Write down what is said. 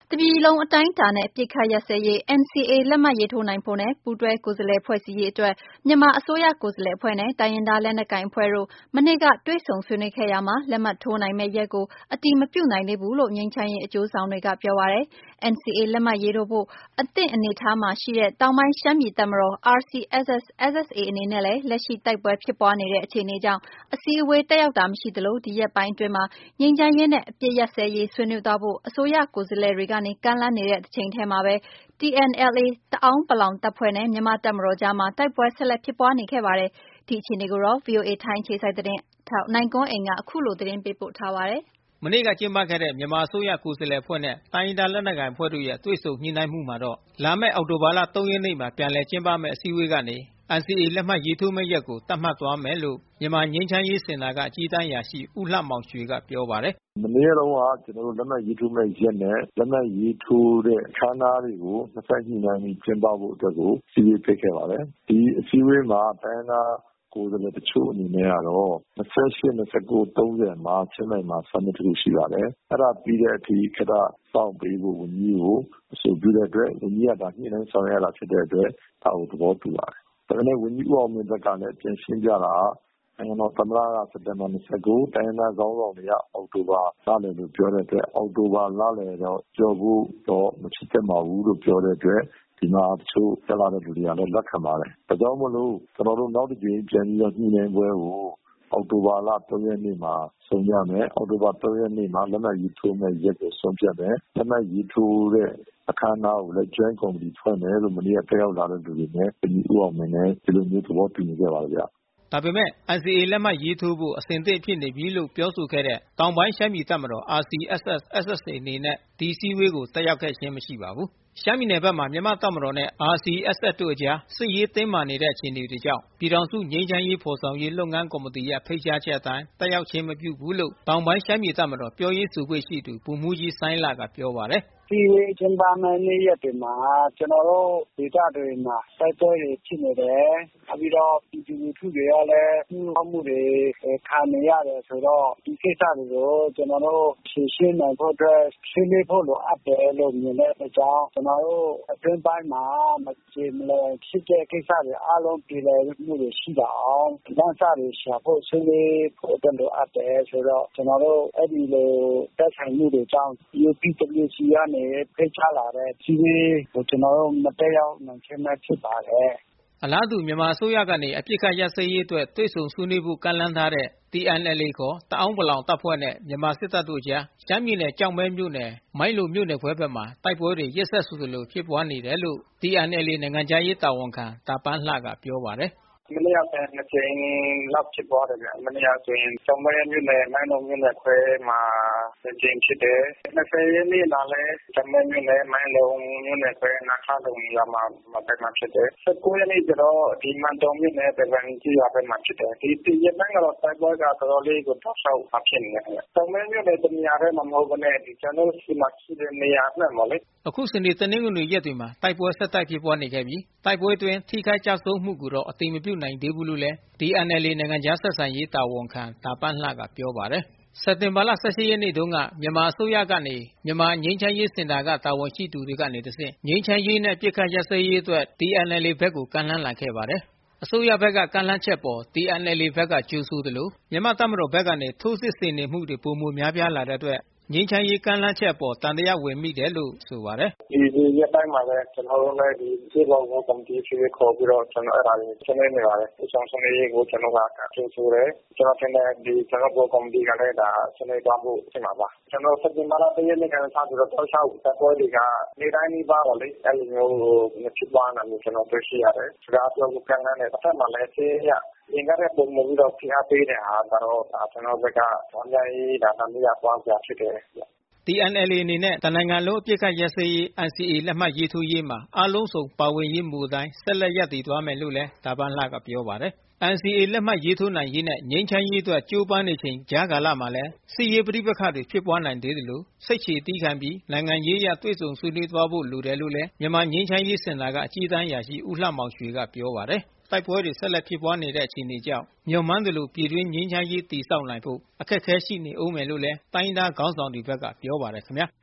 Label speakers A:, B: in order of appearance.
A: တပြည်လုံးအတိုင်းအတာနဲ့အပစ်အခတ်ရပ်စဲရေး NCA လက်မှတ်ရေးထိုးနိုင်ဖို့နဲ့ ပူးတွဲကိုယ်စားလှယ်ဖွဲ့စည်းရေးအတွက် မြန်မာအစိုးရကိုယ်စားလှယ်အဖွဲ့နဲ့ တိုင်းရင်းသားလက်နက်ကိုင်အဖွဲ့တို့ မနေ့ကတွေ့ဆုံဆွေးနွေးခဲ့ရာမှာ လက်မှတ်ထိုးနိုင်မယ့်ရက်ကို အတည်မပြုနိုင်သေးဘူးလို့ ငြိမ်းချမ်းရေးအကျိုးဆောင်တွေကပြောပါတယ်။ NCA လက်မှတ်ရေးထိုးဖို့ အသင့်အနေအထားမှာရှိတဲ့ တောင်ပိုင်းရှမ်းပြည်တပ်မတော် RCSS/SSA အနေနဲ့လည်း လက်ရှိတိုက်ပွဲဖြစ်ပွားနေတဲ့အခြေအနေကြောင့် အစည်းအဝေးတက်ရောက်တာမရှိသလို ဒီရက်ပိုင်းအတွင်းမှာ ငြိမ်းချမ်းရေးနဲ့အပစ်ရပ်စဲရေးဆွေးနွေးသွားဖို့ အစိုးရကိုယ်စားလှယ်တွေကနေ ကမ်းလှမ်းနေတဲ့တချိန်ထဲမှာပဲ TNLA တအာင်းပလောင်တပ်ဖွဲ့နဲ့ မြန်မာ့တပ်မတော်ကြားမှာ တိုက်ပွဲဆက်လက်ဖြစ်ပွားနေခဲ့ပါတယ်။ ဒီအခြေအနေကို ဗွီအိုအေထိုင်းအခြေစိုက်သတင်းထောက်နိုင်ကွန်းအိန်ကနေ အခုလိုသတင်းပေးပို့ထားပါတယ်
B: ။ မနေ့ကကျင်းပခဲ့တဲ့မြန်မာအစိုးရကိုယ်စားလှယ်အဖွဲ့နဲ့တိုင်းရင်းသားလက်နက်ကိုင်အဖွဲ့တို့ရဲ့တွေ့ဆုံညှိနှိုင်းမှုမှာတော့ လာမယ့်အောက်တိုဘာလ 3 ရက်နေ့မှာပြန်လည်ကျင်းပမယ့်အစည်းအဝေးကနေ NCA လက်မှတ်ရေးထိုးမယ့်ရက်ကိုသတ်မှတ်သွားမယ်လို့ မြန်မာငြိမ်းချမ်းရေးစင်တာကအကြီးတန်းအရာရှိဦးလှမောင်ရွှေကပြောပါတယ်။
C: "မနေ့တုန်းကကျွန်တော်တို့လက်မှတ်ရေးထိုးမယ့်ရက်နဲ့လက်မှတ်ရေးထိုးတဲ့အခမ်းအနားတွေကိုနှစ်ဖက်ညှိနှိုင်းပြီးကျင်းပဖို့အတွက်ကိုအစည်းအဝေးဖိတ်ခဲ့ပါတယ်။ဒီအစည်းအဝေးမှာတိုင်းရင်းသားကိုယ်စားလှယ်တချို့အနေနဲ့ကတော့28 29 30မှာချင်းမိုင်မှာ summit တစ်ခုရှိပါတယ်။အဲ့ဒါပြီးတဲ့အထိခဏစောင့်ပေးဖို့ဝန်ကြီးကိုအဆိုပြုတဲ့အတွက်ဝန်ကြီးကညှိနှိုင်းဆောင်ရွက်ရတာဖြစ်တဲ့အတွက်ဒါကိုသဘောတူပါတယ်။ဒါပေမဲ့ဝန်ကြီးဦးအောင်မင်းဘက်ကလည်းပြန်ရှင်းပြတာကနိုင်ငံတော်သမ္မတကစက်တင်ဘာ29တိုင်းရင်းသားခေါင်းဆောင်တွေကအောက်တိုဘာလလယ်လို့ပြောတဲ့အတွက်အောက်တိုဘာလလယ်တော့ကြော်ဖို့တော့မဖြစ်သင့်ပါဘူးလို့ပြောတဲ့အတွက်ဒီမှာတချို့တက်လာတဲ့လူတွေကလည်းလက်ခံပါတယ်။ဒါကြောင့်မို့လို့ကျွန်တော်တို့နောက်တစ်ကြိမ်ပြန်ပြီးတော့ညှိနှိုင်းပွဲကိုအောက်တိုဘာလ 3 ရက်နေ့မှာဆုံးဖြတ်မယ်။အောက်တိုဘာ 3 ရက်နေ့မှာလက်မှတ်ရေးထိုးမယ့်ရက်ကိုဆုံးဖြတ်မယ်။လက်မှတ်ရေးထိုးတဲ့အခမ်းအနားကိုလည်း joint committee ဖွဲ့မယ်လို့မနေ့ကတက်ရောက်လာတဲ့လူတွေနဲ့ဝန်ကြီးဦးအောင်မင်းနဲ့ဒီလိုမျိုးသဘောတူညီခဲ့ပါတယ်ဗျ။
B: " ဒါပေမဲ့ NCA လက်မှတ်ရေးထိုးဖို့အဆင်သင့်ဖြစ်နေပြီလို့ပြောဆိုခဲ့တဲ့တောင်ပိုင်းရှမ်းပြည်တပ်မတော် RCSS/SSA အနေနဲ့ဒီအစည်းအဝေးကိုတက်ရောက်ခဲ့ခြင်းမရှိပါဘူး။ ရှမ်းပြည်နယ်ဘက်မှာမြန်မာ့တပ်မတော်နဲ့ RCSS တို့အကြားစစ်ရေးတင်းမာနေတဲ့အခြေအနေတွေကြောင့် ပြည်ထောင်စုငြိမ်းချမ်းရေးဖော်ဆောင်ရေးလုပ်ငန်းကော်မတီရဲ့ဖိတ်ကြားချက်အတိုင်းတက်ရောက်ခြင်းမပြုဘူးလို့တောင်ပိုင်းရှမ်းပြည်တပ်မတော်ပြောရေးဆိုခွင့်ရှိသူဗိုလ်မှူးကြီးစိုင်းလကပြောပါတယ်။
D: "အစည်းအဝေးကျင်းပမယ့်နေ့ရက်တွေမှာကျွန်တော်တို့ဒေသတွေမှာတိုက်ပွဲတွေဖြစ်နေတယ်။နောက်ပြီးတော့ပြည်သူလူထုတွေကလည်းနှိုးဆော်မှုတွေခံနေရတယ်ဆိုတော့ဒီကိစ္စတွေကိုကျွန်တော်တို့ဖြေရှင်းနိုင်ဖို့အတွက်ဆွေးနွေးဖို့လိုအပ်တယ်လို့မြင်တဲ့အတွက်ကြောင့်ကျွန်တော်တို့အတွင်းပိုင်းမှာမကျေမလည်ဖြစ်တဲ့ကိစ္စတွေအားလုံးပြေလည်မှုတွေရှိပါအောင်လမ်းစတွေရှာဖို့ဆွေးနွေးဖို့အတွက်လိုအပ်တယ်ဆိုတော့ကျွန်တော်တို့အဲ့ဒီလိုတိုက်ဆိုင်မှုတွေကြောင့် UPWC ကနေဖိတ်ကြားလာတဲ့အစည်းအဝေးကိုကျွန်တော်တို့မတက်ရောက်နိုင်ခြင်းပဲဖြစ်ပါတယ်။
B: " အလားတူမြန်မာအစိုးရကနေအပစ်ခတ်ရပ်စဲရေးအတွက်တွေ့ဆုံဆွေးနွေးဖို့ကမ်းလှမ်းထားတဲ့ TNLA ခေါ်တအာင်းပလောင်တပ်ဖွဲ့နဲ့မြန်မာစစ်တပ်တို့အကြားရှမ်းပြည်နယ်ကျောက်မဲမြို့နယ်မိုင်းလုံမြို့နယ်ခွဲဘက်မှာတိုက်ပွဲတွေရက်ဆက်ဆိုသလိုဖြစ်ပွားနေတယ်လို့ TNLA နိုင်ငံခြားရေးတာဝန်ခံတာပန်းလှကပြောပါတယ်။
D: "မနေ့ကဆိုရင်2 ကြိမ်လောက်ဖြစ်ပွားတယ်ဗျ။မနေ့ကဆိုရင်ကျောက်မဲမြို့နယ်မိုင်းလုံမြို့နယ်ခွဲမှာ2 ကြိမ်ဖြစ်တယ်။20 ရက်နေ့မှာလည်းကျောက်မဲမြို့နယ်မိုင်းလုံမြို့နယ်ခွဲနားခါလုံရွာမှာဖြစ်တယ်။19 ရက်နေ့ကျတော့ဒီမန်တုံမြို့နယ်တပန်ကြီးရွာဘက်မှာဖြစ်တယ်။ဒီရက်ပိုင်းကတော့တိုက်ပွဲကတော်တော်လေးကိုတောက်လျှောက်ဖြစ်နေတယ်ခင်ဗျ။ကျောက်မဲမြို့နယ်တနေရာတည်းမှာမဟုတ်ဘဲနဲ့ကျွန်တော်တို့ဆီမှာရှိတဲ့နေရာအနှံ့ပေါ့လေ
B: ။" အခုစနေတနင်္ဂနွေရက်တွေမှာတိုက်ပွဲဆက်တိုက်ဖြစ်ပွားနေခဲ့ပြီးတိုက်ပွဲအတွင်းထိခိုက်ကျဆုံးမှုကိုတော့အတည်မပြုနိုင်သေးဘူးလို့လည်း TNLA နိုင်ငံခြားဆက်ဆံရေးတာဝန်ခံတာပန်းလှကပြောပါတယ်။ စက်တင်ဘာလ 18 ရက်နေ့တုန်းကမြန်မာအစိုးရကနေမြန်မာငြိမ်းချမ်းရေးစင်တာကတာဝန်ရှိသူတွေကနေတဆင့်ငြိမ်းချမ်းရေးနဲ့အပစ်အခတ်ရပ်စဲရေးအတွက် TNLA ဘက်ကိုကမ်းလှမ်းလာခဲ့ပါတယ်။ အစိုးရဘက်ကကမ်းလှမ်းချက်အပေါ် TNLA ဘက်ကကြိုဆိုသလိုမြန်မာ့တပ်မတော်ဘက်ကနေထိုးစစ်ဆင်နေမှုတွေပိုမိုများပြားလာတဲ့အတွက်ငြိမ်းချမ်းရေးကမ်းလှမ်းချက်အပေါ်သံသယဝင်မိတယ်လို့ဆိုပါတယ်
D: ။"ဒီရက်ပိုင်းမှာပဲကျွန်တော်တို့လည်းအရေးပေါ်ကော်မတီအစည်းအဝေးခေါ်ပြီးတော့ကျွန်တော်အဲ့ဒါတွေဆွေးနွေးနေပါတယ်။ဦးဆောင်ဆွေးနွေးရေးကိုကျွန်တော်ကကြိုဆိုတယ်။ကျွန်တော်ထင်တယ်ကျွန်တော်တို့ကော်မတီကလည်းဒါဆွေးနွေးသွားဖို့ဖြစ်မှာပါ။ကျွန်တော်စက်တင်ဘာလ 1 ရက်နေ့ကစပြီးတော့တောက်လျှောက်တိုက်ပွဲတွေကနေ့တိုင်းနီးပါးပေါ့လေ။အဲ့လိုမျိုးမဖြစ်ပွားနိုင်ဘူးကျွန်တော်တွေ့ရှိရတယ်။စကားပြောဖို့ကမ်းလှမ်းတယ်တစ်ဖက်မှာလည်းဆေးရအင်္ဂါတဲ့ပုံမှန်ပြီးတော့ဖိအားပေးတဲ့ဟာကတော့ကျွန်တော်ဘက်ကဝမ်းနည်းရေးဒါသံသယပွားစရာဖြစ်တယ်။
B: TNLA အနေနဲ့တနိုင်ငံလုံးအပစ်အခတ်ရပ်စဲရေး NCA လက်မှတ်ရေးထိုးရေးမှာအားလုံးစုံပါဝင်ရေးမူအတိုင်းဆက်လက်ရပ်တည်သွားမယ်လို့လည်းတာပန်းလှကပြောပါတယ်။ NCA လက်မှတ်ရေးထိုးနိုင်ရေးနဲ့ငြိမ်းချမ်းရေးအတွက်ကြိုးပမ်းနေချိန်ကြားကာလမှာလဲစစ်ရေးပဋိပက္ခတွေဖြစ်ပွားနိုင်သေးသလိုစိတ်ရှည်သည်းခံပြီးနိုင်ငံရေးအရတွေ့ဆုံဆွေးနွေးသွားဖို့လိုတယ်လို့လဲမြန်မာငြိမ်းချမ်းရေးစင်တာကအကြီးတန်းအရာရှိဦးလှမောင်ရွှေကပြောပါတယ်။ တိုက်ပွဲတွေဆက်လက်ဖြစ်ပွားနေတဲ့အခြေအနေကြောင့်မျှော်မှန်းသလိုပြည်တွင်းငြိမ်းချမ်းရေးတည်ဆောက်နိုင်ဖို့အခက်ခဲရှိနေဦးမယ်လို့လဲတိုင်းရင်းသားခေါင်းဆောင်တွေဘက်ကပြောပါတယ်ခင်ဗျာ။